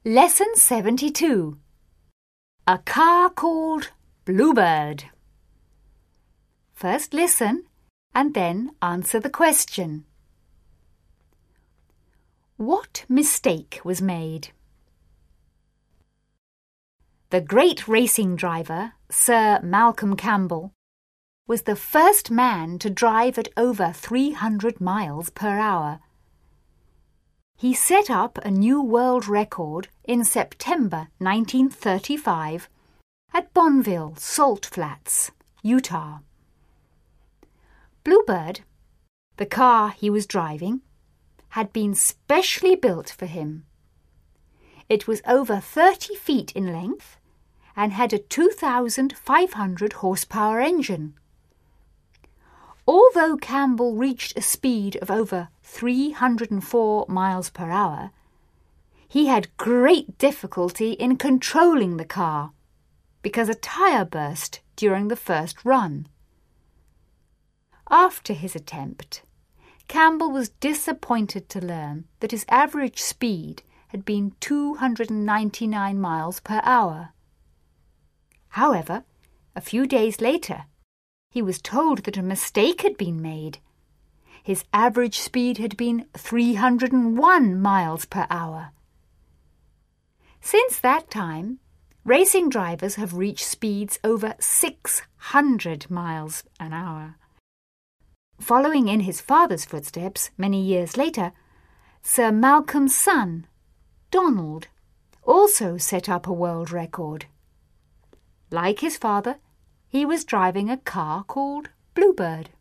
Lesson 72. A car called Bluebird. First listen and then answer the question. What mistake was made? The great racing driver, Sir Malcolm Campbell, was the first man to drive at over 300 miles per hour. He set up a new world record in September 1935 at Bonneville Salt Flats, Utah. Bluebird, the car he was driving, had been specially built for him. It was over 30 feet in length and had a 2,500 horsepower engine. Although Campbell reached a speed of over 304 miles per hour, he had great difficulty in controlling the car because a tyre burst during the first run. After his attempt, Campbell was disappointed to learn that his average speed had been 299 miles per hour. However, a few days later, he was told that a mistake had been made. His average speed had been 301 miles per hour. Since that time, racing drivers have reached speeds over 600 miles an hour. Following in his father's footsteps many years later, Sir Malcolm's son, Donald, also set up a world record. Like his father, he was driving a car called Bluebird.